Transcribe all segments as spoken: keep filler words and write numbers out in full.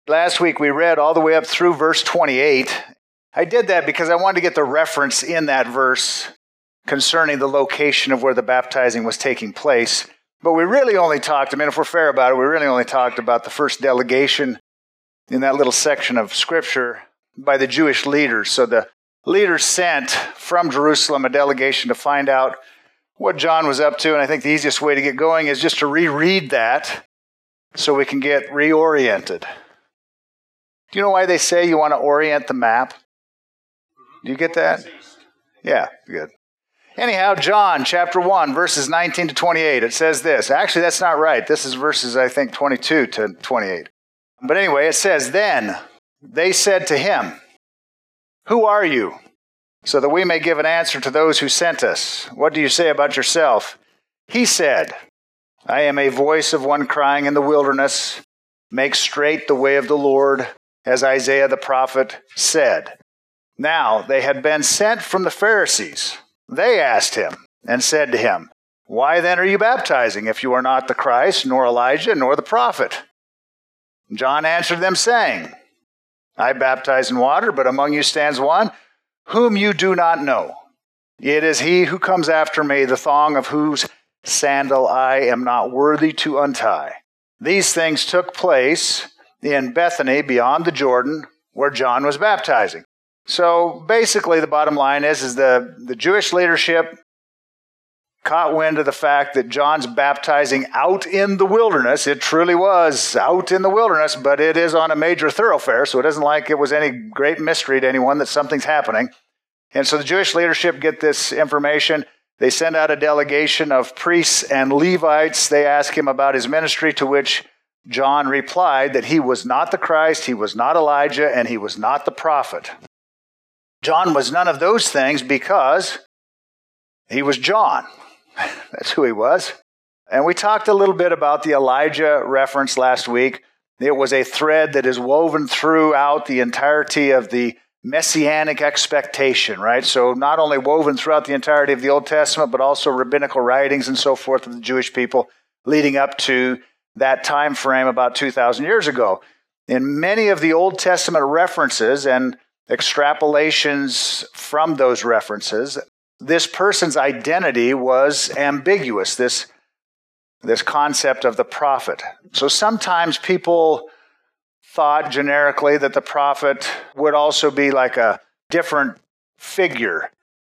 Last week we read all the way up through verse twenty-eight. I did that because I wanted to get the reference in that verse concerning the location of where the baptizing was taking place. But we really only talked, I mean, if we're fair about it, we really only talked about the first delegation in that little section of Scripture by the Jewish leaders. So the leaders sent from Jerusalem a delegation to find out what John was up to. And I think the easiest way to get going is just to reread that so we can get reoriented. Do you know why they say you want to orient the map? Do you get that? Yeah, good. Anyhow, John chapter one, verses nineteen to twenty-eight, it says this. Actually, that's not right. This is verses, I think, twenty-two to twenty-eight. But anyway, it says, "Then they said to him, 'Who are you?' so that we may give an answer to those who sent us. What do you say about yourself?' He said, 'I am a voice of one crying in the wilderness, make straight the way of the Lord, as Isaiah the prophet said.' Now they had been sent from the Pharisees. They asked him and said to him, 'Why then are you baptizing if you are not the Christ, nor Elijah, nor the prophet?' John answered them, saying, 'I baptize in water, but among you stands one whom you do not know. It is he who comes after me, the thong of whose sandal I am not worthy to untie.' These things took place in Bethany beyond the Jordan, where John was baptizing." So basically the bottom line is, is the, the Jewish leadership caught wind of the fact that John's baptizing out in the wilderness. It truly was out in the wilderness, but it is on a major thoroughfare, so it isn't like it was any great mystery to anyone that something's happening. And so the Jewish leadership get this information. They send out a delegation of priests and Levites. They ask him about his ministry, to which John replied that he was not the Christ, he was not Elijah, and he was not the prophet. John was none of those things because he was John. That's who he was. And we talked a little bit about the Elijah reference last week. It was a thread that is woven throughout the entirety of the messianic expectation, right? So not only woven throughout the entirety of the Old Testament, but also rabbinical writings and so forth of the Jewish people leading up to that time frame about two thousand years ago. In many of the Old Testament references and extrapolations from those references, this person's identity was ambiguous, this, this concept of the prophet. So sometimes people thought generically that the prophet would also be like a different figure.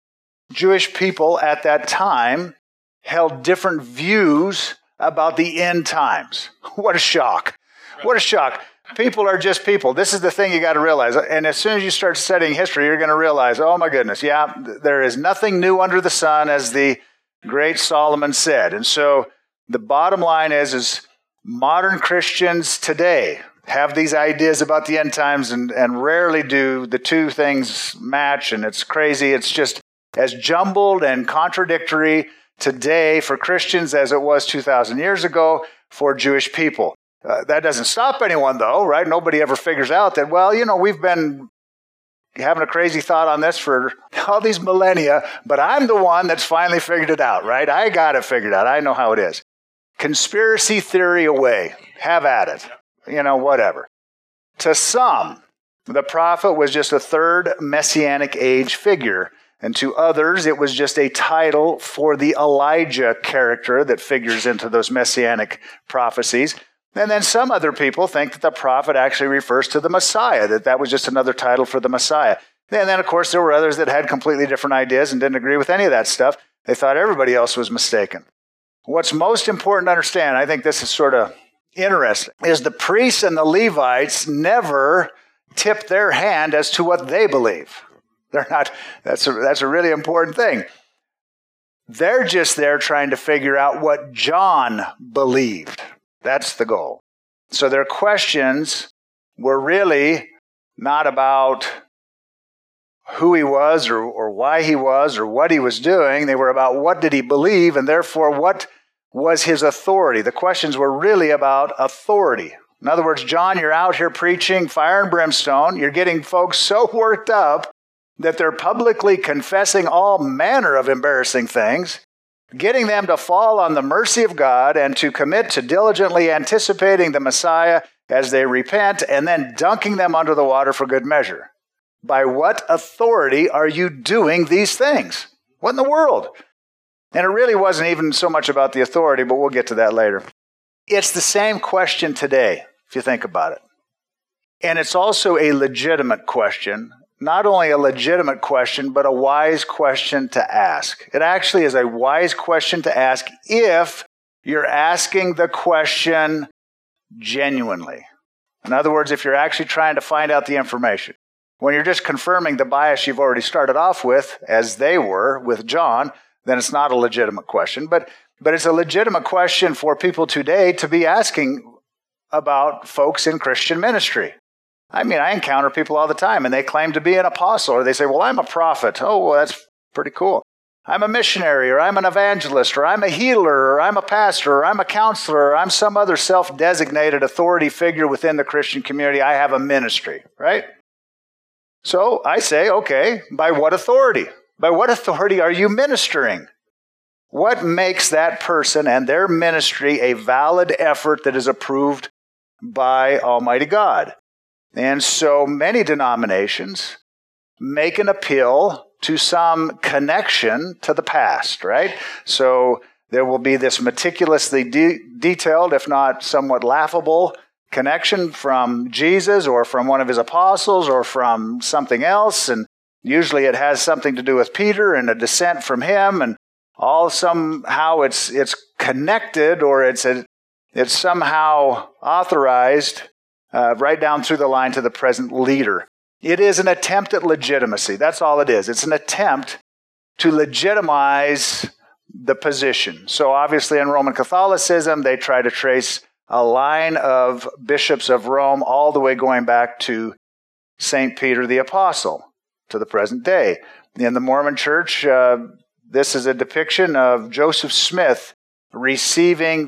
Jewish people at that time held different views about the end times. What a shock. What a shock. People are just people. This is the thing you got to realize. And as soon as you start studying history, you're going to realize, oh my goodness, yeah, there is nothing new under the sun, as the great Solomon said. And so the bottom line is, is modern Christians today have these ideas about the end times, and, and rarely do the two things match, and it's crazy. It's just as jumbled and contradictory today for Christians as it was two thousand years ago for Jewish people. Uh, that doesn't stop anyone, though, right? Nobody ever figures out that, well, you know, we've been having a crazy thought on this for all these millennia, but I'm the one that's finally figured it out, right? I got it figured out. I know how it is. Conspiracy theory away. Have at it. You know, whatever. To some, the prophet was just a third messianic age figure. And to others, it was just a title for the Elijah character that figures into those messianic prophecies. And then some other people think that the prophet actually refers to the Messiah, that that was just another title for the Messiah. And then, of course, there were others that had completely different ideas and didn't agree with any of that stuff. They thought everybody else was mistaken. What's most important to understand, I think this is sort of interesting, is the priests and the Levites never tip their hand as to what they believe. They're not, that's a, that's a really important thing. They're just there trying to figure out what John believed. That's the goal. So their questions were really not about who he was or, or why he was or what he was doing. They were about what did he believe, and therefore what was his authority. The questions were really about authority. In other words, John, you're out here preaching fire and brimstone. You're getting folks so worked up that they're publicly confessing all manner of embarrassing things, getting them to fall on the mercy of God and to commit to diligently anticipating the Messiah as they repent, and then dunking them under the water for good measure. By what authority are you doing these things? What in the world? And it really wasn't even so much about the authority, but we'll get to that later. It's the same question today, if you think about it. And it's also a legitimate question. Not only a legitimate question, but a wise question to ask. It actually is a wise question to ask if you're asking the question genuinely. In other words, if you're actually trying to find out the information. When you're just confirming the bias you've already started off with, as they were with John, then it's not a legitimate question. But, but it's a legitimate question for people today to be asking about folks in Christian ministry. I mean, I encounter people all the time, and they claim to be an apostle, or they say, well, I'm a prophet. Oh, well, that's pretty cool. I'm a missionary, or I'm an evangelist, or I'm a healer, or I'm a pastor, or I'm a counselor, or I'm some other self-designated authority figure within the Christian community. I have a ministry, right? So I say, okay, by what authority? By what authority are you ministering? What makes that person and their ministry a valid effort that is approved by Almighty God? And so many denominations make an appeal to some connection to the past, right? So there will be this meticulously de- detailed, if not somewhat laughable, connection from Jesus or from one of his apostles or from something else. And usually it has something to do with Peter and a descent from him. And all somehow it's it's connected, or it's a, it's somehow authorized Uh, right down through the line to the present leader. It is an attempt at legitimacy. That's all it is. It's an attempt to legitimize the position. So obviously in Roman Catholicism, they try to trace a line of bishops of Rome all the way going back to Saint Peter the Apostle to the present day. In the Mormon Church, uh, this is a depiction of Joseph Smith receiving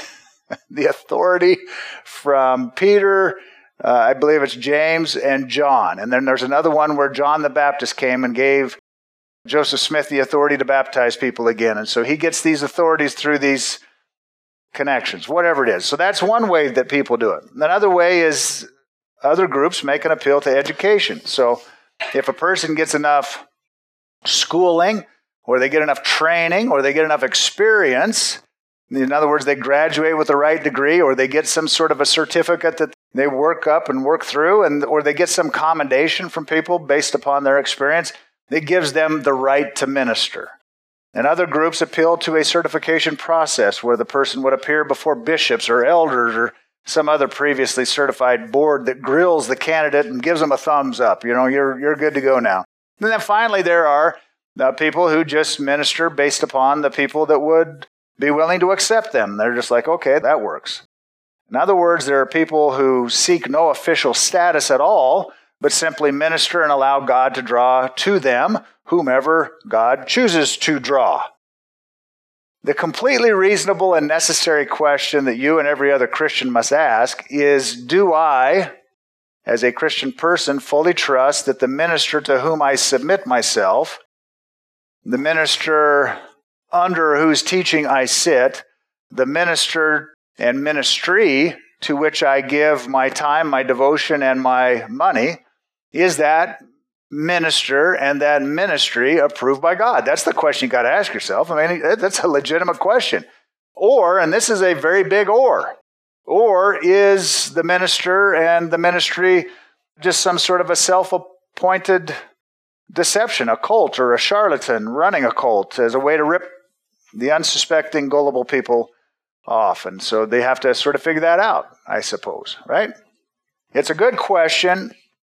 the authority from Peter, uh, I believe it's James and John. And then there's another one where John the Baptist came and gave Joseph Smith the authority to baptize people again. And so he gets these authorities through these connections, whatever it is. So that's one way that people do it. Another way is other groups make an appeal to education. So if a person gets enough schooling, or they get enough training, or they get enough experience, in other words, they graduate with the right degree, or they get some sort of a certificate that they work up and work through, and or they get some commendation from people based upon their experience, it gives them the right to minister. And other groups appeal to a certification process where the person would appear before bishops or elders or some other previously certified board that grills the candidate and gives them a thumbs up. You know, you're you're good to go now. And then finally, there are uh, people who just minister based upon the people that would be willing to accept them. They're just like, okay, that works. In other words, there are people who seek no official status at all, but simply minister and allow God to draw to them whomever God chooses to draw. The completely reasonable and necessary question that you and every other Christian must ask is, do I, as a Christian person, fully trust that the minister to whom I submit myself, the minister under whose teaching I sit, the minister and ministry to which I give my time, my devotion, and my money, is that minister and that ministry approved by God? That's the question you got to ask yourself. I mean, that's a legitimate question. Or, and this is a very big or, or is the minister and the ministry just some sort of a self-appointed deception, a cult or a charlatan running a cult as a way to rip the unsuspecting, gullible people off? And so they have to sort of figure that out, I suppose, right? It's a good question,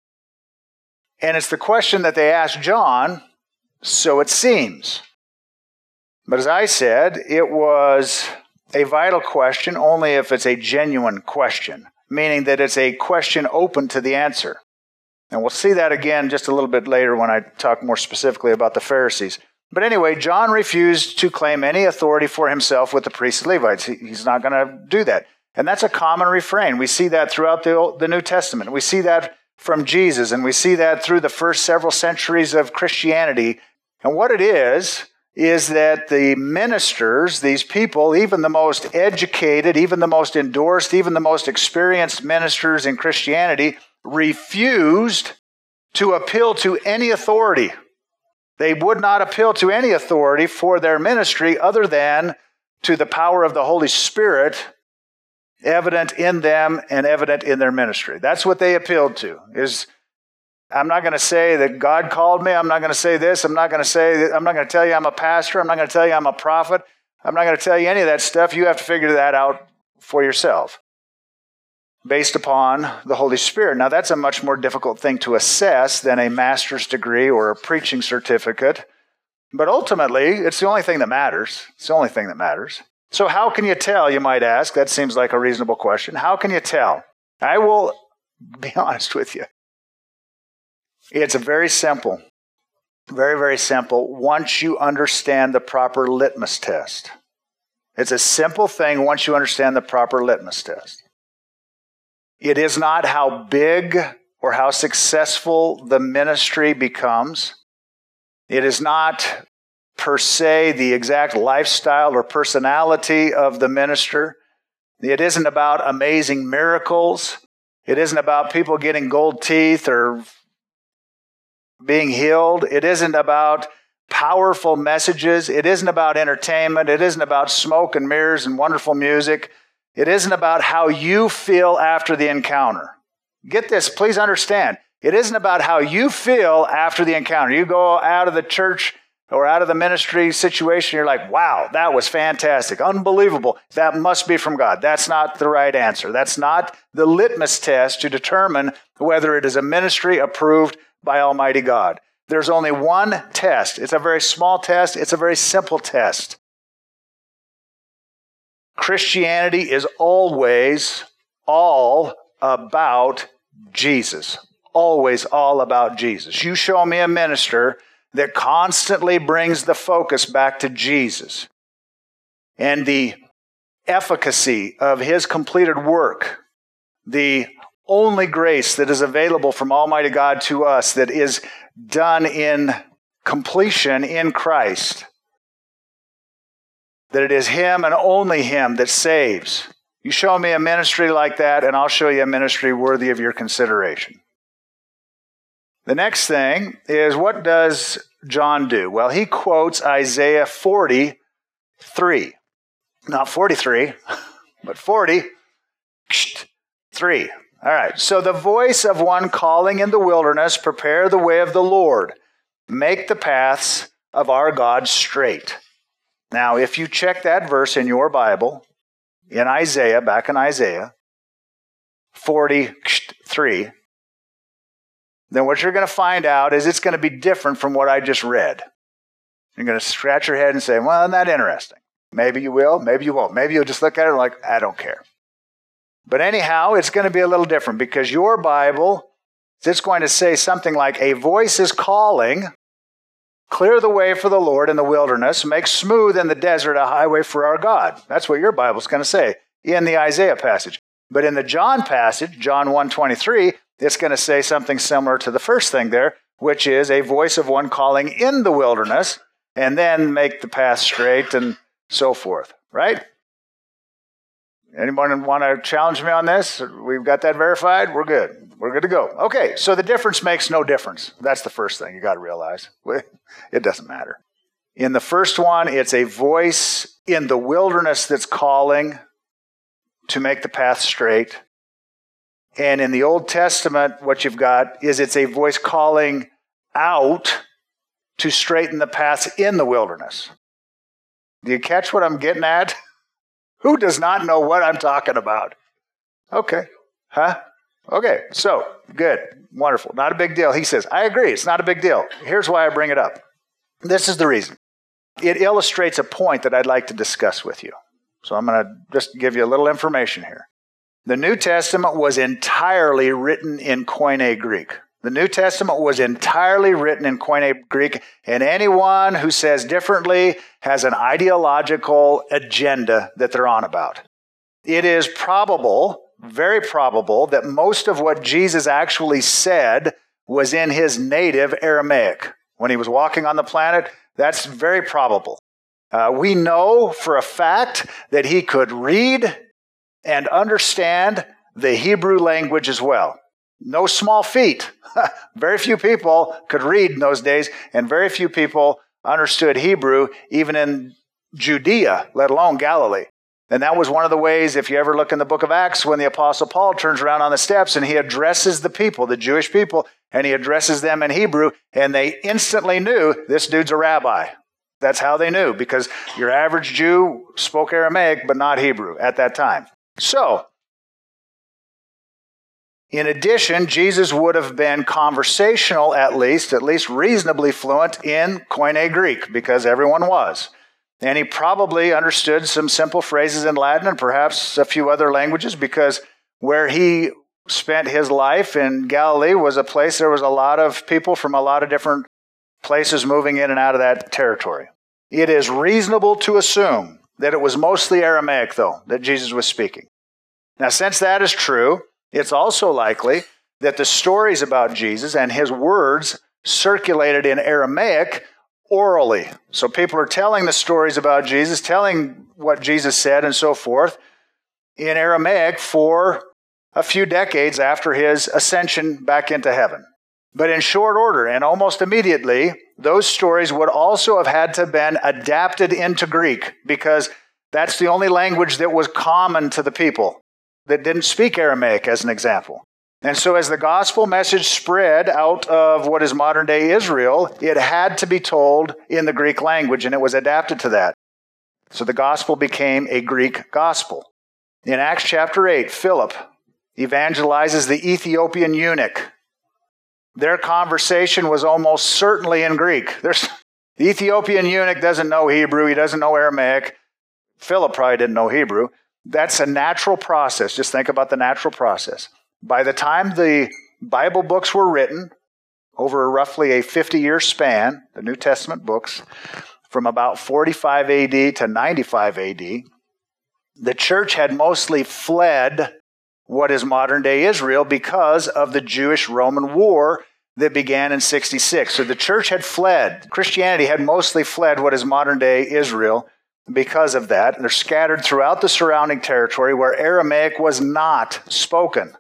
and it's the question that they asked John, so it seems. But as I said, it was a vital question only if it's a genuine question, meaning that it's a question open to the answer. And we'll see that again just a little bit later when I talk more specifically about the Pharisees. But anyway, John refused to claim any authority for himself with the priests and Levites. He, he's not going to do that. And that's a common refrain. We see that throughout the, Old, the New Testament. We see that from Jesus, and we see that through the first several centuries of Christianity. And what it is, is that the ministers, these people, even the most educated, even the most endorsed, even the most experienced ministers in Christianity, refused to appeal to any authority. They would not appeal to any authority for their ministry other than to the power of the Holy Spirit evident in them and evident in their ministry. That's what they appealed to. Is I'm not going to say that God called me. I'm not going to say this. I'm not going to say that. I'm not going to tell you I'm a pastor. I'm not going to tell you I'm a prophet. I'm not going to tell you any of that stuff. You have to figure that out for yourself based upon the Holy Spirit. Now, that's a much more difficult thing to assess than a master's degree or a preaching certificate. But ultimately, it's the only thing that matters. It's the only thing that matters. So how can you tell, you might ask? That seems like a reasonable question. How can you tell? I will be honest with you. It's very simple. Very, very simple. Once you understand the proper litmus test. It's a simple thing once you understand the proper litmus test. It is not how big or how successful the ministry becomes. It is not per se the exact lifestyle or personality of the minister. It isn't about amazing miracles. It isn't about people getting gold teeth or being healed. It isn't about powerful messages. It isn't about entertainment. It isn't about smoke and mirrors and wonderful music. It isn't about how you feel after the encounter. Get this, please understand. It isn't about how you feel after the encounter. You go out of the church or out of the ministry situation, you're like, wow, that was fantastic, unbelievable. That must be from God. That's not the right answer. That's not the litmus test to determine whether it is a ministry approved by Almighty God. There's only one test. It's a very small test. It's a very simple test. Christianity is always all about Jesus. Always all about Jesus. You show me a minister that constantly brings the focus back to Jesus and the efficacy of his completed work, the only grace that is available from Almighty God to us that is done in completion in Christ, that it is him and only him that saves. You show me a ministry like that, and I'll show you a ministry worthy of your consideration. The next thing is, what does John do? Well, he quotes Isaiah forty-three. Not forty-three, but forty-three. All right. So the voice of one calling in the wilderness, prepare the way of the Lord. Make the paths of our God straight. Now, if you check that verse in your Bible, in Isaiah, back in Isaiah forty-three, then what you're going to find out is it's going to be different from what I just read. You're going to scratch your head and say, well, isn't that interesting? Maybe you will, maybe you won't. Maybe you'll just look at it and like, I don't care. But anyhow, it's going to be a little different because your Bible, it's going to say something like, a voice is calling, clear the way for the Lord in the wilderness, make smooth in the desert a highway for our God. That's what your Bible's going to say in the Isaiah passage. But in the John passage, John one twenty-three, it's going to say something similar to the first thing there, which is a voice of one calling in the wilderness, and then make the path straight and so forth, right? Anyone want to challenge me on this? We've got that verified? We're good. We're good to go. Okay, so the difference makes no difference. That's the first thing you got to realize. It doesn't matter. In the first one, it's a voice in the wilderness that's calling to make the path straight. And in the Old Testament, what you've got is it's a voice calling out to straighten the paths in the wilderness. Do you catch what I'm getting at? Who does not know what I'm talking about? Okay. Huh? Okay. So, good. Wonderful. Not a big deal. He says, I agree. It's not a big deal. Here's why I bring it up. This is the reason. It illustrates a point that I'd like to discuss with you. So I'm going to just give you a little information here. The New Testament was entirely written in Koine Greek. The New Testament was entirely written in Koine Greek, and anyone who says differently has an ideological agenda that they're on about. It is probable, very probable, that most of what Jesus actually said was in his native Aramaic. When he was walking on the planet, That's very probable. Uh, we know for a fact that he could read and understand the Hebrew language as well. No small feat. Very few people could read in those days, and very few people understood Hebrew, even in Judea, let alone Galilee. And that was one of the ways, if you ever look in the book of Acts, when the Apostle Paul turns around on the steps and he addresses the people, the Jewish people, and he addresses them in Hebrew, and they instantly knew this dude's a rabbi. That's how they knew, because your average Jew spoke Aramaic, but not Hebrew at that time. So, in addition, Jesus would have been conversational at least, at least reasonably fluent in Koine Greek, because everyone was. And he probably understood some simple phrases in Latin and perhaps a few other languages, because where he spent his life in Galilee was a place there was a lot of people from a lot of different places moving in and out of that territory. It is reasonable to assume that it was mostly Aramaic, though, that Jesus was speaking. Now, since that is true, it's also likely that the stories about Jesus and his words circulated in Aramaic orally. So people are telling the stories about Jesus, telling what Jesus said and so forth in Aramaic for a few decades after his ascension back into heaven. But in short order and almost immediately, those stories would also have had to have been adapted into Greek, because that's the only language that was common to the people that didn't speak Aramaic, as an example. And so as the gospel message spread out of what is modern-day Israel, it had to be told in the Greek language, and it was adapted to that. So the gospel became a Greek gospel. In Acts chapter eight, Philip evangelizes the Ethiopian eunuch. Their conversation was almost certainly in Greek. There's, the Ethiopian eunuch doesn't know Hebrew. He doesn't know Aramaic. Philip probably didn't know Hebrew. That's a natural process. Just think about the natural process. By the time the Bible books were written, over roughly a fifty-year span, the New Testament books, from about forty-five A D to ninety-five A D, the church had mostly fled what is modern-day Israel because of the Jewish-Roman War that began in sixty-six. So the church had fled. Christianity had mostly fled what is modern-day Israel because of that. And they're scattered throughout the surrounding territory where Aramaic was not spoken.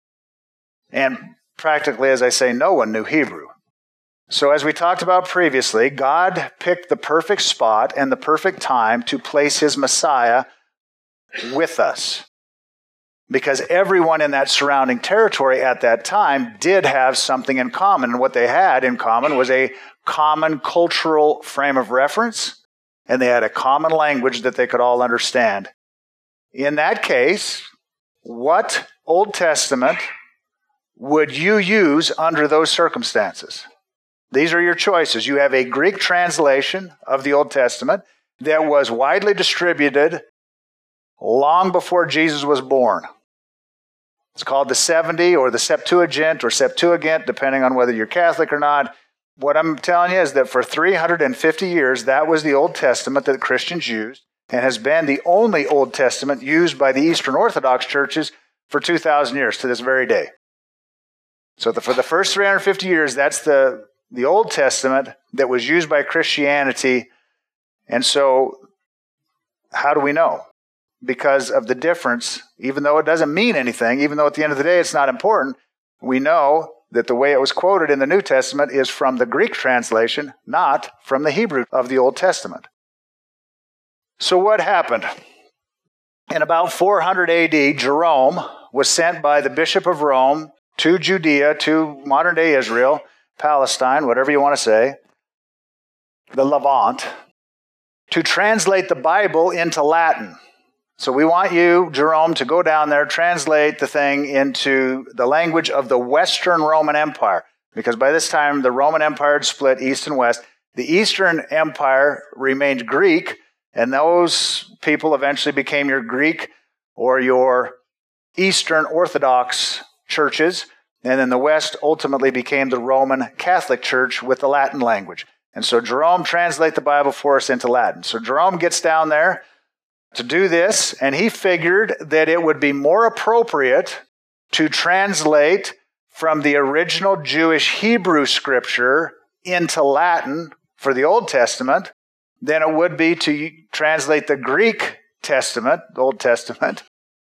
And practically, as I say, no one knew Hebrew. So as we talked about previously, God picked the perfect spot and the perfect time to place his Messiah with us, because everyone in that surrounding territory at that time did have something in common. And what they had in common was a common cultural frame of reference, and they had a common language that they could all understand. In that case, what Old Testament would you use under those circumstances? These are your choices. You have a Greek translation of the Old Testament that was widely distributed long before Jesus was born. It's called the seventy or the Septuagint or Septuagint, depending on whether you're Catholic or not. What I'm telling you is that for three hundred fifty years, that was the Old Testament that Christians used, and has been the only Old Testament used by the Eastern Orthodox churches for two thousand years to this very day. So the, for the first three hundred fifty years, that's the, the Old Testament that was used by Christianity. And so how do we know? Because of the difference, even though it doesn't mean anything, even though at the end of the day it's not important, we know that the way it was quoted in the New Testament is from the Greek translation, not from the Hebrew of the Old Testament. So what happened? In about four hundred A D, Jerome was sent by the Bishop of Rome to Judea, to modern-day Israel, Palestine, whatever you want to say, the Levant, to translate the Bible into Latin. So we want you, Jerome, to go down there, translate the thing into the language of the Western Roman Empire. Because by this time, the Roman Empire had split east and west. The Eastern Empire remained Greek, and those people eventually became your Greek or your Eastern Orthodox churches. And then the West ultimately became the Roman Catholic Church with the Latin language. And so Jerome translates the Bible for us into Latin. So Jerome gets down there to do this, and he figured that it would be more appropriate to translate from the original Jewish Hebrew scripture into Latin for the Old Testament than it would be to translate the Greek Testament, the Old Testament,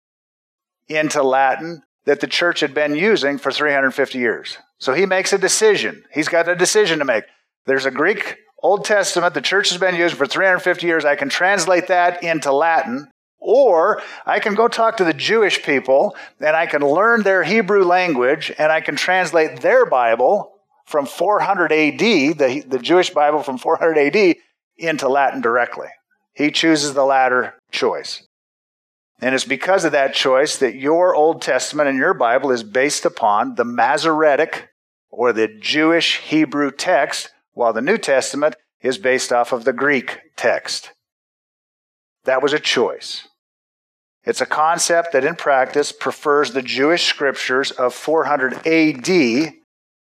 into Latin that the church had been using for three hundred fifty years. So he makes a decision. He's got a decision to make. There's a Greek Old Testament the church has been using for three hundred fifty years. I can translate that into Latin, or I can go talk to the Jewish people and I can learn their Hebrew language and I can translate their Bible from four hundred A D, the, the Jewish Bible from four hundred A D, into Latin directly. He chooses the latter choice. And it's because of that choice that your Old Testament and your Bible is based upon the Masoretic or the Jewish Hebrew text, while the New Testament is based off of the Greek text. That was a choice. It's a concept that in practice prefers the Jewish scriptures of four hundred A D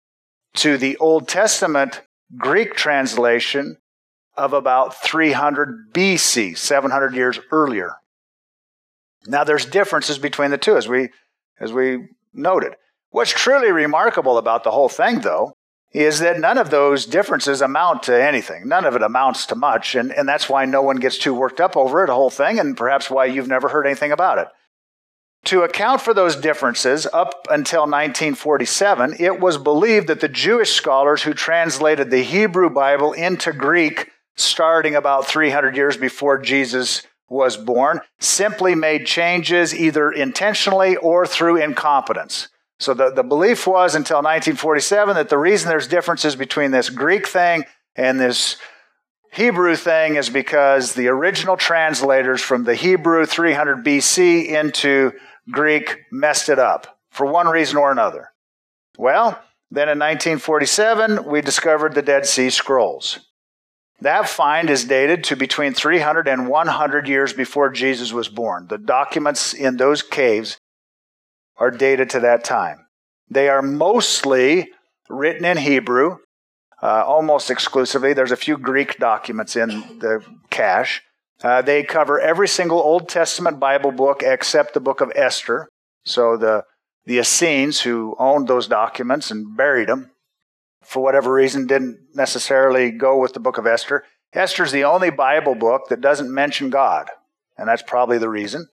to the Old Testament Greek translation of about three hundred B C, seven hundred years earlier. Now, there's differences between the two, as we, as we noted. What's truly remarkable about the whole thing, though, is that none of those differences amount to anything. None of it amounts to much, and, and that's why no one gets too worked up over it, the whole thing, and perhaps why you've never heard anything about it. To account for those differences, up until nineteen forty-seven, it was believed that the Jewish scholars who translated the Hebrew Bible into Greek starting about three hundred years before Jesus was born simply made changes either intentionally or through incompetence. So the, the belief was until nineteen forty-seven that the reason there's differences between this Greek thing and this Hebrew thing is because the original translators from the Hebrew three hundred B C into Greek messed it up for one reason or another. Well, then in nineteen forty-seven, we discovered the Dead Sea Scrolls. That find is dated to between three hundred and one hundred years before Jesus was born. The documents in those caves are dated to that time. They are mostly written in Hebrew, uh, almost exclusively. There's a few Greek documents in the cache. Uh, they cover every single Old Testament Bible book except the book of Esther. So the, the Essenes, who owned those documents and buried them, for whatever reason, didn't necessarily go with the book of Esther. Esther's the only Bible book that doesn't mention God, and that's probably the reason.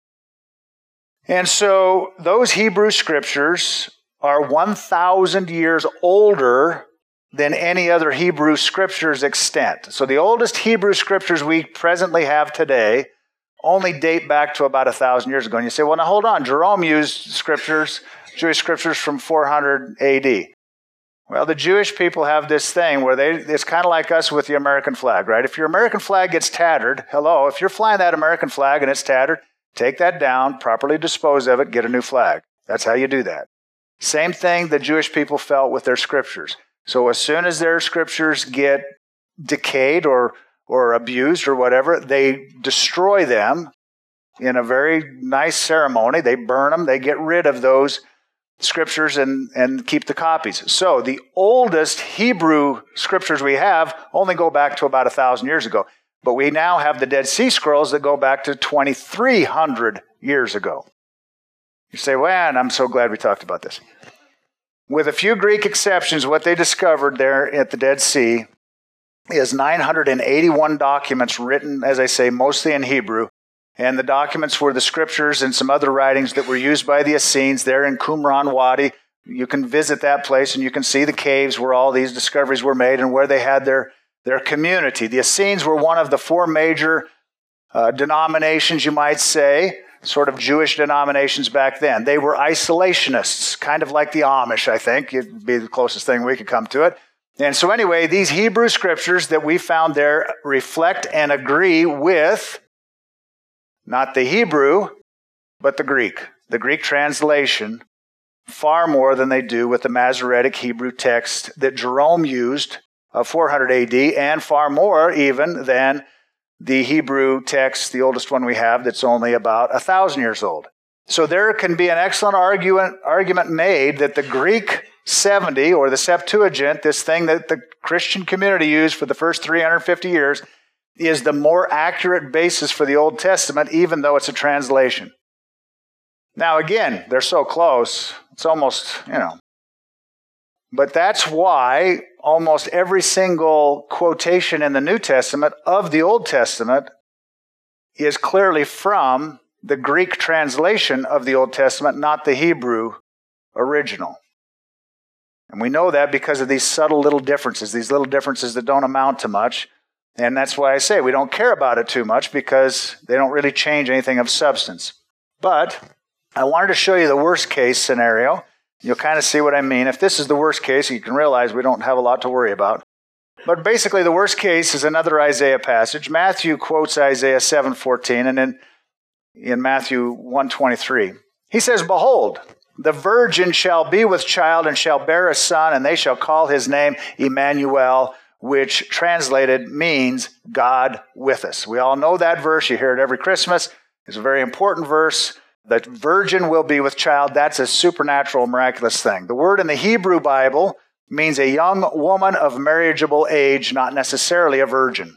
And so those Hebrew scriptures are one thousand years older than any other Hebrew scriptures extant. So the oldest Hebrew scriptures we presently have today only date back to about one thousand years ago. And you say, well, now hold on. Jerome used scriptures, Jewish scriptures from four hundred A D. Well, the Jewish people have this thing where they, it's kind of like us with the American flag, right? If your American flag gets tattered, hello, if you're flying that American flag and it's tattered, take that down, properly dispose of it, get a new flag. That's how you do that. Same thing the Jewish people felt with their scriptures. So as soon as their scriptures get decayed or, or abused or whatever, they destroy them in a very nice ceremony. They burn them. They get rid of those scriptures and, and keep the copies. So the oldest Hebrew scriptures we have only go back to about a thousand years ago. But we now have the Dead Sea Scrolls that go back to twenty-three hundred years ago. You say, well, and I'm so glad we talked about this. With a few Greek exceptions, what they discovered there at the Dead Sea is nine hundred eighty-one documents written, as I say, mostly in Hebrew. And the documents were the scriptures and some other writings that were used by the Essenes there in Qumran Wadi. You can visit that place and you can see the caves where all these discoveries were made and where they had their, their community. The Essenes were one of the four major uh, denominations, you might say, sort of Jewish denominations back then. They were isolationists, kind of like the Amish, I think. It'd be the closest thing we could come to it. And so anyway, these Hebrew scriptures that we found there reflect and agree with not the Hebrew, but the Greek. The Greek translation far more than they do with the Masoretic Hebrew text that Jerome used of four hundred A D, and far more even than the Hebrew text, the oldest one we have, that's only about a thousand years old. So there can be an excellent argument, argument made that the Greek seventy, or the Septuagint, this thing that the Christian community used for the first three hundred fifty years, is the more accurate basis for the Old Testament, even though it's a translation. Now again, they're so close, it's almost, you know, But that's why almost every single quotation in the New Testament of the Old Testament is clearly from the Greek translation of the Old Testament, not the Hebrew original. And we know that because of these subtle little differences, these little differences that don't amount to much. And that's why I say we don't care about it too much, because they don't really change anything of substance. But I wanted to show you the worst case scenario. You'll kind of see what I mean. If this is the worst case, you can realize we don't have a lot to worry about. But basically, the worst case is another Isaiah passage. Matthew quotes Isaiah seven fourteen, and then in Matthew one twenty-three, he says, "Behold, the virgin shall be with child and shall bear a son, and they shall call his name Emmanuel," which translated means God with us. We all know that verse. You hear it every Christmas. It's a very important verse. The virgin will be with child. That's a supernatural, miraculous thing. The word in the Hebrew Bible means a young woman of marriageable age, not necessarily a virgin.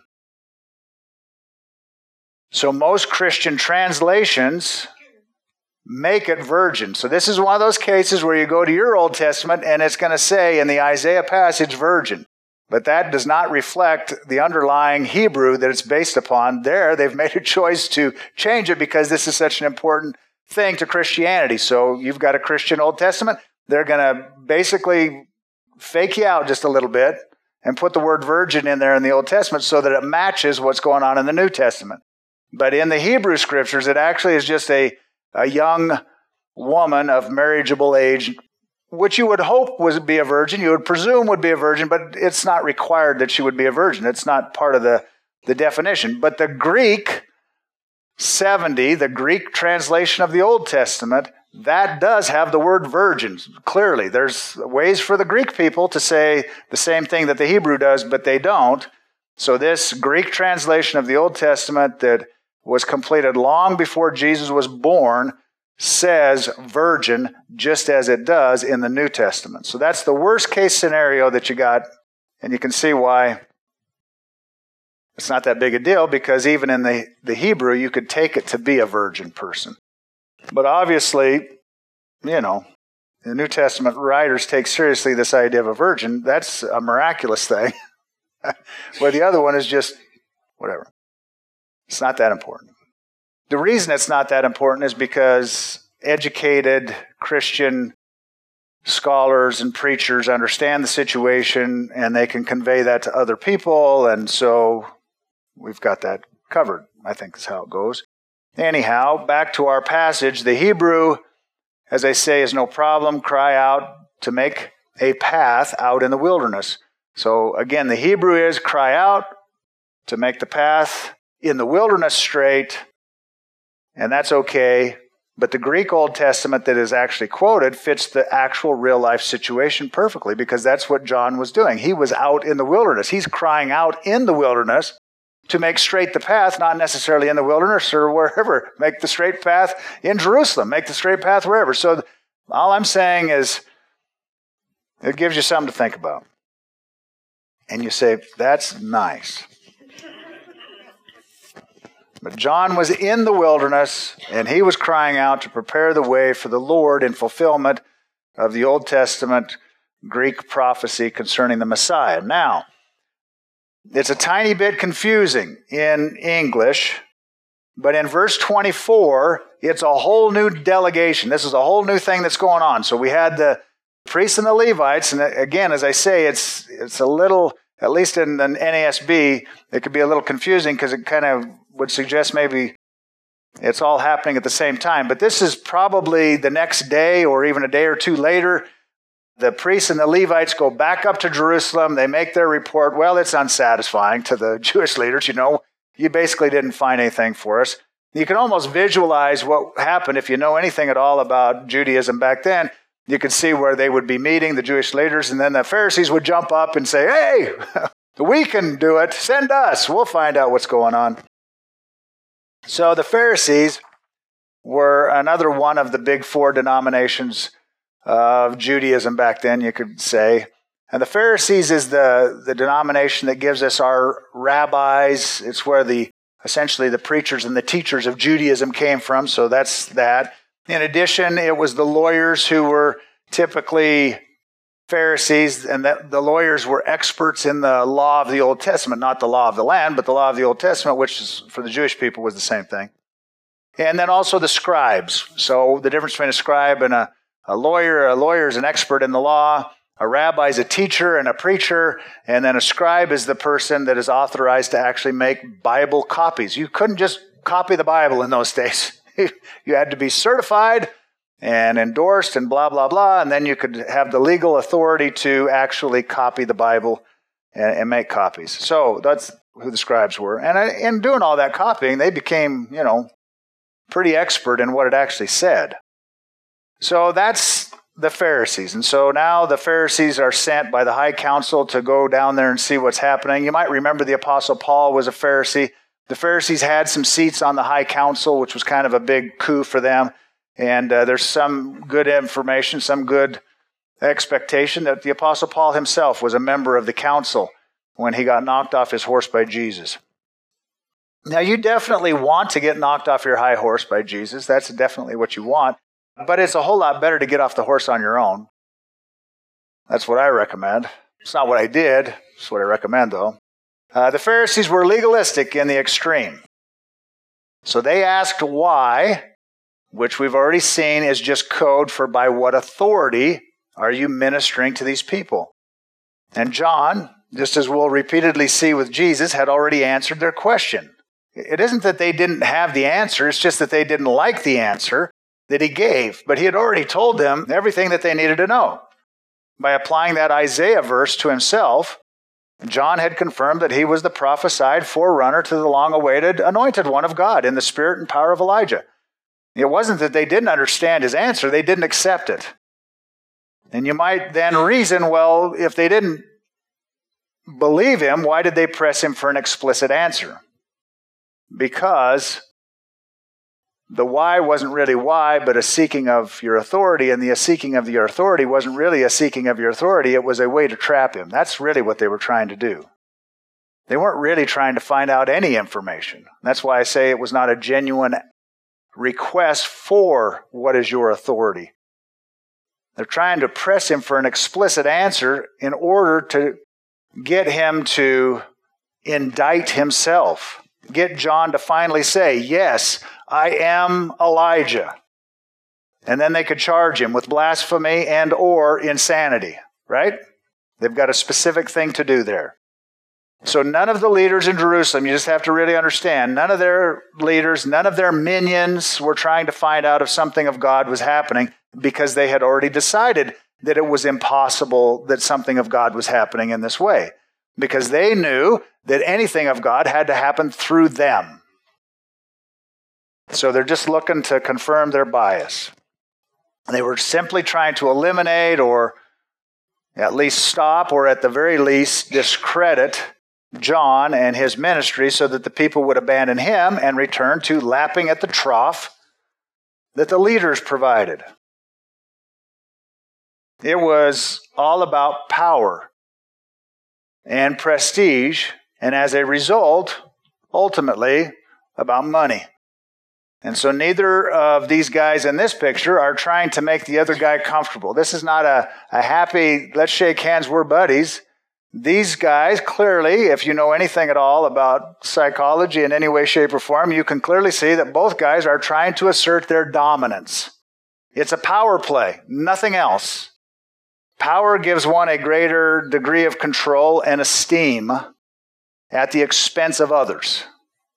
So most Christian translations make it virgin. So this is one of those cases where you go to your Old Testament and it's going to say in the Isaiah passage, virgin. But that does not reflect the underlying Hebrew that it's based upon. There, they've made a choice to change it because this is such an important thing to Christianity. So you've got a Christian Old Testament. They're going to basically fake you out just a little bit and put the word virgin in there in the Old Testament so that it matches what's going on in the New Testament. But in the Hebrew Scriptures, it actually is just a, a young woman of marriageable age, which you would hope would be a virgin, you would presume would be a virgin, but it's not required that she would be a virgin. It's not part of the, the definition. But the Greek seventy, the Greek translation of the Old Testament, that does have the word virgin, clearly. There's ways for the Greek people to say the same thing that the Hebrew does, but they don't. So this Greek translation of the Old Testament that was completed long before Jesus was born says virgin just as it does in the New Testament. So that's the worst case scenario that you got, and you can see why it's not that big a deal, because even in the, the Hebrew, you could take it to be a virgin person. But obviously, you know, the New Testament writers take seriously this idea of a virgin. That's a miraculous thing. Where the other one is just whatever. It's not that important. The reason it's not that important is because educated Christian scholars and preachers understand the situation and they can convey that to other people, and so we've got that covered, I think is how it goes. Anyhow, back to our passage. The Hebrew, as I say, is no problem. Cry out to make a path out in the wilderness. So again, the Hebrew is cry out to make the path in the wilderness straight, and that's okay. But the Greek Old Testament that is actually quoted fits the actual real-life situation perfectly, because that's what John was doing. He was out in the wilderness. He's crying out in the wilderness to make straight the path, not necessarily in the wilderness or wherever. Make the straight path in Jerusalem. Make the straight path wherever. So all I'm saying is it gives you something to think about. And you say, that's nice. But John was in the wilderness, and he was crying out to prepare the way for the Lord in fulfillment of the Old Testament Greek prophecy concerning the Messiah. Now, it's a tiny bit confusing in English, but in verse twenty-four, it's a whole new delegation. This is a whole new thing that's going on. So we had the priests and the Levites, and again, as I say, it's it's a little, at least in the N A S B, it could be a little confusing because it kind of would suggest maybe it's all happening at the same time. But this is probably the next day or even a day or two later. The priests and the Levites go back up to Jerusalem. They make their report. Well, it's unsatisfying to the Jewish leaders. You know, you basically didn't find anything for us. You can almost visualize what happened if you know anything at all about Judaism back then. You could see where they would be meeting, the Jewish leaders, and then the Pharisees would jump up and say, hey, we can do it. Send us. We'll find out what's going on. So the Pharisees were another one of the big four denominations of Judaism back then, you could say. And the Pharisees is the, the denomination that gives us our rabbis. It's where the essentially the preachers and the teachers of Judaism came from, so that's that. In addition, it was the lawyers who were typically Pharisees and that the lawyers were experts in the law of the Old Testament, not the law of the land, but the law of the Old Testament, which is, for the Jewish people was the same thing. And then also the scribes. So the difference between a scribe and a, a lawyer, a lawyer is an expert in the law, a rabbi is a teacher and a preacher, and then a scribe is the person that is authorized to actually make Bible copies. You couldn't just copy the Bible in those days. You had to be certified and endorsed and blah, blah, blah, and then you could have the legal authority to actually copy the Bible and, and make copies. So that's who the scribes were. And in doing all that copying, they became, you know, pretty expert in what it actually said. So that's the Pharisees. And so now the Pharisees are sent by the high council to go down there and see what's happening. You might remember the Apostle Paul was a Pharisee. The Pharisees had some seats on the high council, which was kind of a big coup for them. And uh, there's some good information, some good expectation that the Apostle Paul himself was a member of the council when he got knocked off his horse by Jesus. Now, you definitely want to get knocked off your high horse by Jesus. That's definitely what you want. But it's a whole lot better to get off the horse on your own. That's what I recommend. It's not what I did. It's what I recommend, though. Uh, the Pharisees were legalistic in the extreme. So they asked why, which we've already seen is just code for by what authority are you ministering to these people. And John, just as we'll repeatedly see with Jesus, had already answered their question. It isn't that they didn't have the answer, it's just that they didn't like the answer that he gave. But he had already told them everything that they needed to know. By applying that Isaiah verse to himself, John had confirmed that he was the prophesied forerunner to the long-awaited anointed one of God in the spirit and power of Elijah. It wasn't that they didn't understand his answer, they didn't accept it. And you might then reason, well, if they didn't believe him, why did they press him for an explicit answer? Because the why wasn't really why, but a seeking of your authority, and the seeking of your authority wasn't really a seeking of your authority, it was a way to trap him. That's really what they were trying to do. They weren't really trying to find out any information. That's why I say it was not a genuine request for what is your authority. They're trying to press him for an explicit answer in order to get him to indict himself. Get John to finally say, yes, I am Elijah. And then they could charge him with blasphemy and or insanity, right? They've got a specific thing to do there. So none of the leaders in Jerusalem, you just have to really understand, none of their leaders, none of their minions were trying to find out if something of God was happening because they had already decided that it was impossible that something of God was happening in this way. Because they knew that anything of God had to happen through them. So they're just looking to confirm their bias. They were simply trying to eliminate or at least stop or at the very least discredit John and his ministry so that the people would abandon him and return to lapping at the trough that the leaders provided. It was all about power and prestige, and as a result, ultimately, about money. And so neither of these guys in this picture are trying to make the other guy comfortable. This is not a, a happy, let's shake hands, we're buddies. These guys, clearly, if you know anything at all about psychology in any way, shape, or form, you can clearly see that both guys are trying to assert their dominance. It's a power play, nothing else. Power gives one a greater degree of control and esteem at the expense of others.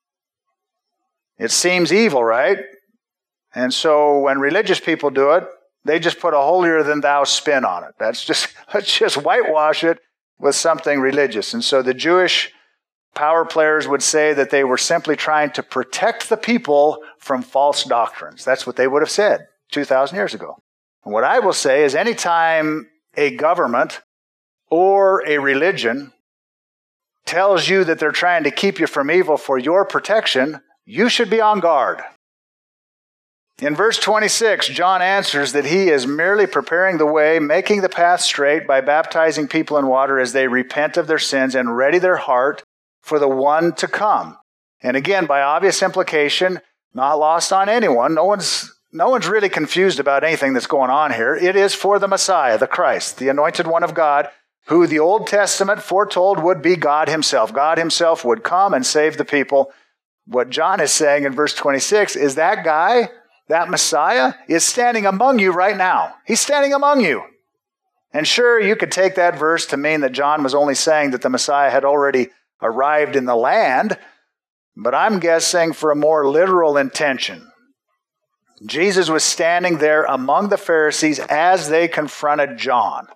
It seems evil, right? And so when religious people do it, they just put a holier-than-thou spin on it. That's just, let's just whitewash it with something religious. And so the Jewish power players would say that they were simply trying to protect the people from false doctrines. That's what they would have said two thousand years ago. And what I will say is anytime a government or a religion tells you that they're trying to keep you from evil for your protection, you should be on guard. In verse twenty-six, John answers that he is merely preparing the way, making the path straight by baptizing people in water as they repent of their sins and ready their heart for the one to come. And again, by obvious implication, not lost on anyone, no one's no one's really confused about anything that's going on here. It is for the Messiah, the Christ, the anointed one of God, who the Old Testament foretold would be God himself. God himself would come and save the people. What John is saying in verse twenty-six is that guy, that Messiah, is standing among you right now. He's standing among you. And sure, you could take that verse to mean that John was only saying that the Messiah had already arrived in the land, but I'm guessing for a more literal intention. Jesus was standing there among the Pharisees as they confronted John.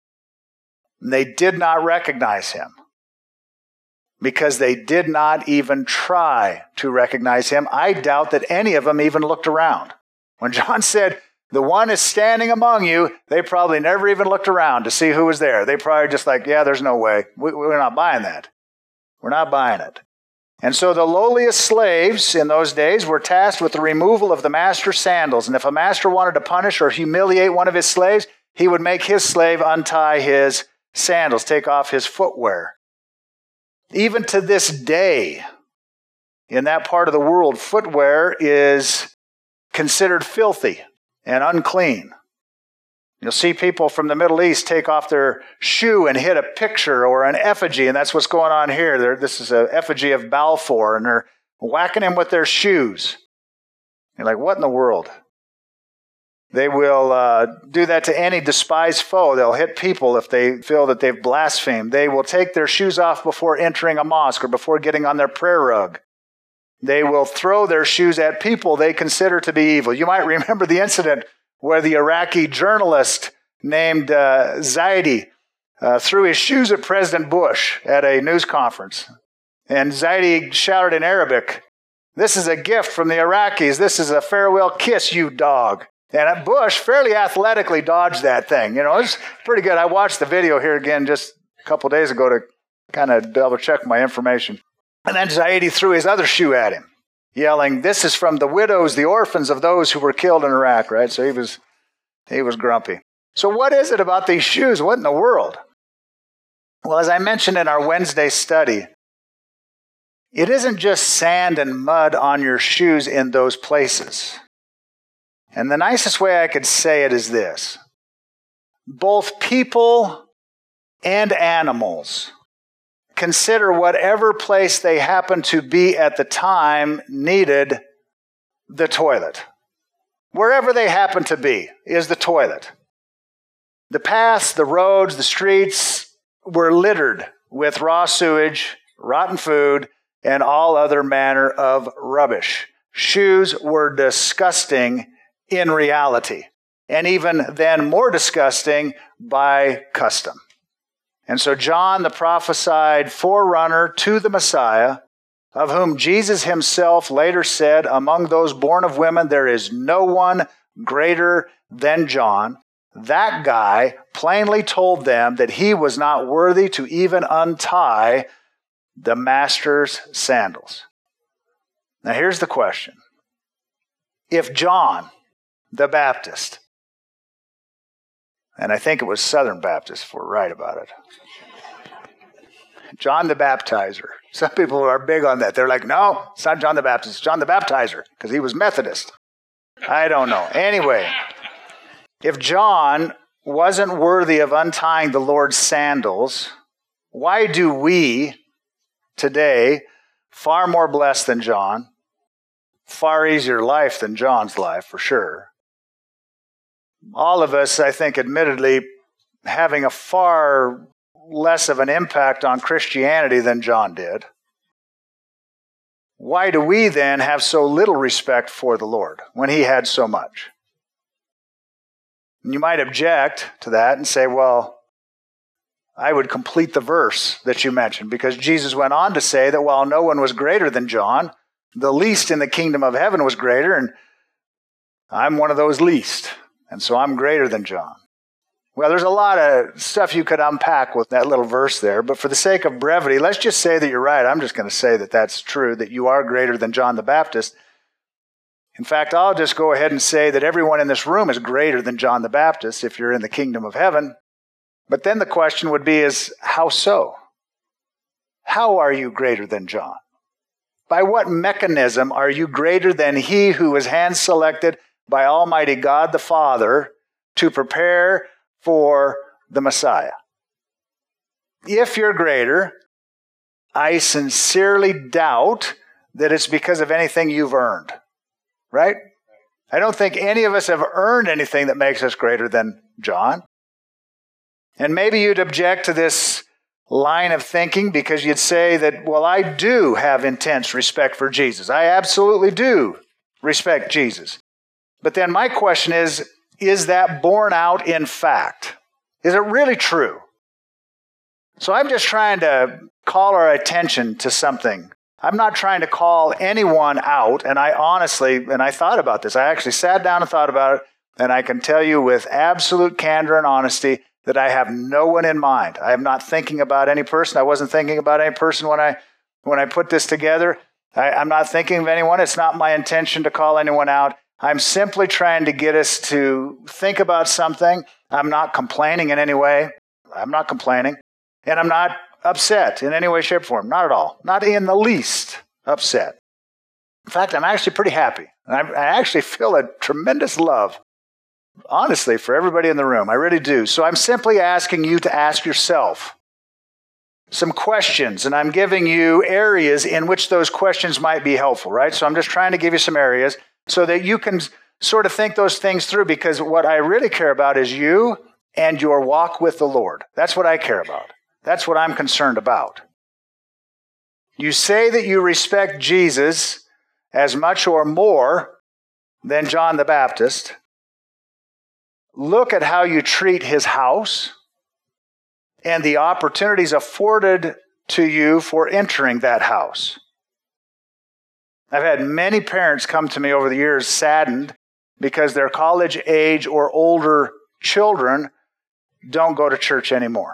They did not recognize him because they did not even try to recognize him. I doubt that any of them even looked around. When John said, the one is standing among you, they probably never even looked around to see who was there. They probably just like, yeah, there's no way. We, we're not buying that. We're not buying it. And so the lowliest slaves in those days were tasked with the removal of the master's sandals. And if a master wanted to punish or humiliate one of his slaves, he would make his slave untie his sandals, take off his footwear. Even to this day, in that part of the world, footwear is considered filthy and unclean. You'll see people from the Middle East take off their shoe and hit a picture or an effigy, and that's what's going on here. They're, this is an effigy of Balfour, and they're whacking him with their shoes. You're like, what in the world? They will uh, do that to any despised foe. They'll hit people if they feel that they've blasphemed. They will take their shoes off before entering a mosque or before getting on their prayer rug. They will throw their shoes at people they consider to be evil. You might remember the incident where the Iraqi journalist named uh, Zaidi uh, threw his shoes at President Bush at a news conference. And Zaidi shouted in Arabic, "This is a gift from the Iraqis. This is a farewell kiss, you dog." And Bush fairly athletically dodged that thing. You know, it's pretty good. I watched the video here again just a couple days ago to kind of double check my information. And then Zaidi threw his other shoe at him, yelling, "This is from the widows, the orphans of those who were killed in Iraq," right? So he was, he was grumpy. So what is it about these shoes? What in the world? Well, as I mentioned in our Wednesday study, it isn't just sand and mud on your shoes in those places. And the nicest way I could say it is this: both people and animals consider whatever place they happen to be at the time needed the toilet. Wherever they happen to be is the toilet. The paths, the roads, the streets were littered with raw sewage, rotten food, and all other manner of rubbish. Shoes were disgusting in reality, and even then more disgusting by custom. And so John, the prophesied forerunner to the Messiah, of whom Jesus himself later said, "Among those born of women, there is no one greater than John," that guy plainly told them that he was not worthy to even untie the master's sandals. Now here's the question. If John the Baptist, and I think it was Southern Baptist if we're right about it, John the Baptizer. Some people are big on that. They're like, no, it's not John the Baptist, it's John the Baptizer, because he was Methodist. I don't know. Anyway, if John wasn't worthy of untying the Lord's sandals, why do we today, far more blessed than John, far easier life than John's life for sure, all of us, I think, admittedly, having a far less of an impact on Christianity than John did, why do we then have so little respect for the Lord when he had so much? And you might object to that and say, well, I would complete the verse that you mentioned, because Jesus went on to say that while no one was greater than John, the least in the kingdom of heaven was greater, and I'm one of those least. And so I'm greater than John. Well, there's a lot of stuff you could unpack with that little verse there, but for the sake of brevity, let's just say that you're right. I'm just going to say that that's true, that you are greater than John the Baptist. In fact, I'll just go ahead and say that everyone in this room is greater than John the Baptist if you're in the kingdom of heaven. But then the question would be is, how so? How are you greater than John? By what mechanism are you greater than he who was hand-selected by Almighty God the Father to prepare for the Messiah. If you're greater, I sincerely doubt that it's because of anything you've earned, right? I don't think any of us have earned anything that makes us greater than John. And maybe you'd object to this line of thinking because you'd say that, well, I do have intense respect for Jesus. I absolutely do respect Jesus. But then my question is, is that borne out in fact? Is it really true? So I'm just trying to call our attention to something. I'm not trying to call anyone out, and I honestly, and I thought about this. I actually sat down and thought about it, and I can tell you with absolute candor and honesty that I have no one in mind. I am not thinking about any person. I wasn't thinking about any person when I when I put this together. I, I'm not thinking of anyone. It's not my intention to call anyone out. I'm simply trying to get us to think about something. I'm not complaining in any way. I'm not complaining. And I'm not upset in any way, shape, or form. Not at all. Not in the least upset. In fact, I'm actually pretty happy. And I, I actually feel a tremendous love, honestly, for everybody in the room. I really do. So I'm simply asking you to ask yourself some questions, and I'm giving you areas in which those questions might be helpful, right? So I'm just trying to give you some areas so that you can sort of think those things through, because what I really care about is you and your walk with the Lord. That's what I care about. That's what I'm concerned about. You say that you respect Jesus as much or more than John the Baptist. Look at how you treat his house and the opportunities afforded to you for entering that house. I've had many parents come to me over the years saddened because their college age or older children don't go to church anymore.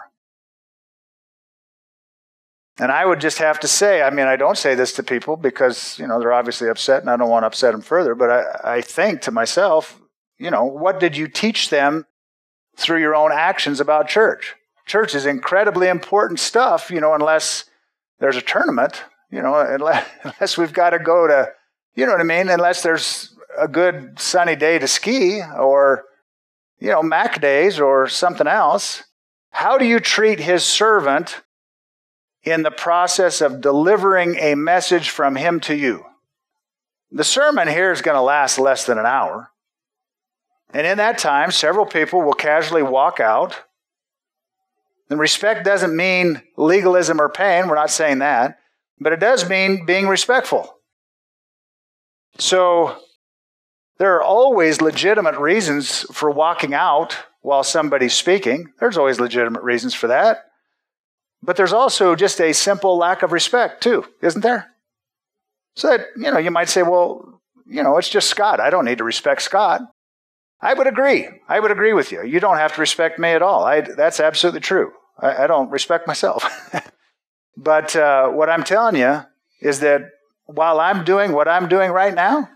And I would just have to say, I mean, I don't say this to people because, you know, they're obviously upset and I don't want to upset them further, but I, I think to myself, you know, what did you teach them through your own actions about church? Church is incredibly important stuff, you know, unless there's a tournament, you know, unless, unless we've got to go to, you know what I mean, unless there's a good sunny day to ski or, you know, Mac days or something else. How do you treat his servant in the process of delivering a message from him to you? The sermon here is going to last less than an hour. And in that time, several people will casually walk out. And respect doesn't mean legalism or pain. We're not saying that. But it does mean being respectful. So there are always legitimate reasons for walking out while somebody's speaking. There's always legitimate reasons for that. But there's also just a simple lack of respect, too, isn't there? So that, you know, you might say, well, you know, it's just Scott. I don't need to respect Scott. I would agree. I would agree with you. You don't have to respect me at all. I, that's absolutely true. I, I don't respect myself. But uh, what I'm telling you is that while I'm doing what I'm doing right now,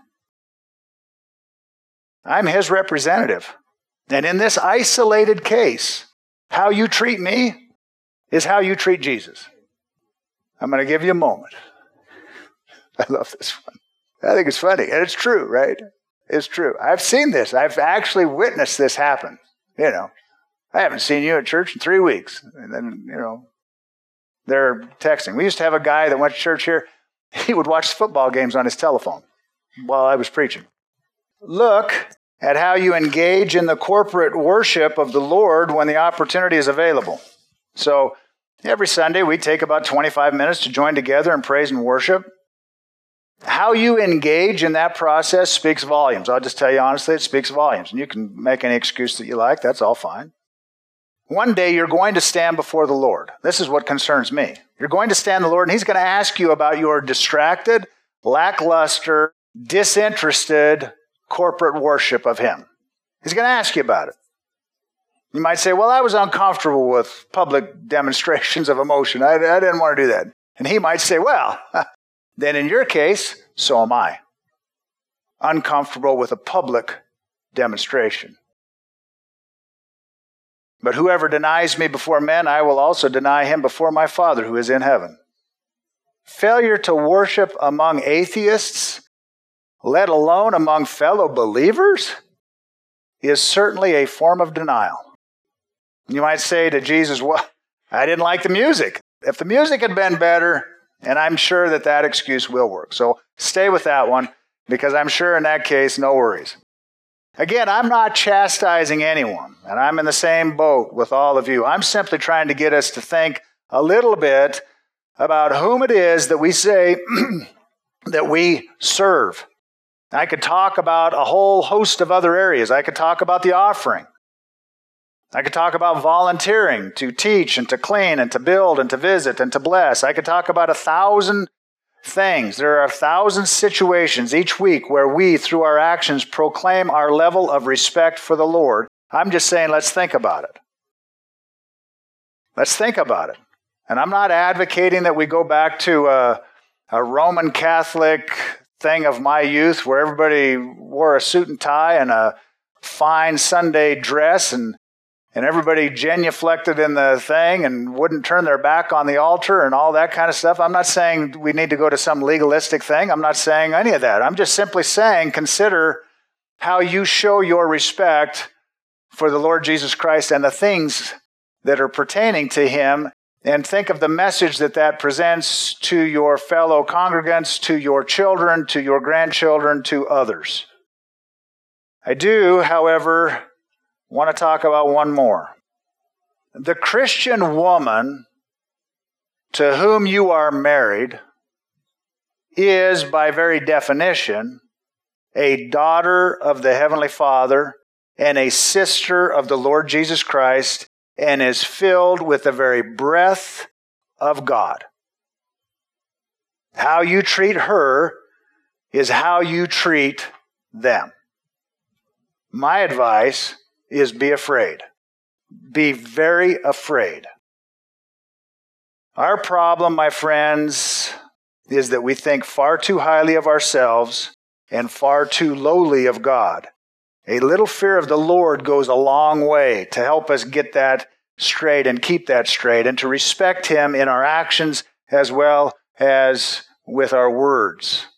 I'm his representative. And in this isolated case, how you treat me is how you treat Jesus. I'm going to give you a moment. I love this one. I think it's funny. And it's true, right? It's true. I've seen this. I've actually witnessed this happen. You know, I haven't seen you at church in three weeks. And then, you know, they're texting. We used to have a guy that went to church here. He would watch football games on his telephone while I was preaching. Look at how you engage in the corporate worship of the Lord when the opportunity is available. So every Sunday we take about twenty-five minutes to join together in praise and worship. How you engage in that process speaks volumes. I'll just tell you honestly, it speaks volumes. And you can make any excuse that you like. That's all fine. One day you're going to stand before the Lord. This is what concerns me. You're going to stand the Lord, and he's going to ask you about your distracted, lackluster, disinterested corporate worship of him. He's going to ask you about it. You might say, well, I was uncomfortable with public demonstrations of emotion. I, I didn't want to do that. And he might say, well, then in your case, so am I. Uncomfortable with a public demonstration. But whoever denies me before men, I will also deny him before my Father who is in heaven. Failure to worship among atheists let alone among fellow believers, is certainly a form of denial. You might say to Jesus, well, I didn't like the music. If the music had been better, and I'm sure that that excuse will work. So stay with that one, because I'm sure in that case, no worries. Again, I'm not chastising anyone, and I'm in the same boat with all of you. I'm simply trying to get us to think a little bit about whom it is that we say that we serve. I could talk about a whole host of other areas. I could talk about the offering. I could talk about volunteering to teach and to clean and to build and to visit and to bless. I could talk about a thousand things. There are a thousand situations each week where we, through our actions, proclaim our level of respect for the Lord. I'm just saying, let's think about it. Let's think about it. And I'm not advocating that we go back to a, a Roman Catholic thing of my youth where everybody wore a suit and tie and a fine Sunday dress and and everybody genuflected in the thing and wouldn't turn their back on the altar and all that kind of stuff. I'm not saying we need to go to some legalistic thing. I'm not saying any of that. I'm just simply saying consider how you show your respect for the Lord Jesus Christ and the things that are pertaining to Him, and think of the message that that presents to your fellow congregants, to your children, to your grandchildren, to others. I do, however, want to talk about one more. The Christian woman to whom you are married is, by very definition, a daughter of the Heavenly Father and a sister of the Lord Jesus Christ, and is filled with the very breath of God. How you treat her is how you treat them. My advice is be afraid. Be very afraid. Our problem, my friends, is that we think far too highly of ourselves and far too lowly of God. A little fear of the Lord goes a long way to help us get that straight and keep that straight, and to respect Him in our actions as well as with our words.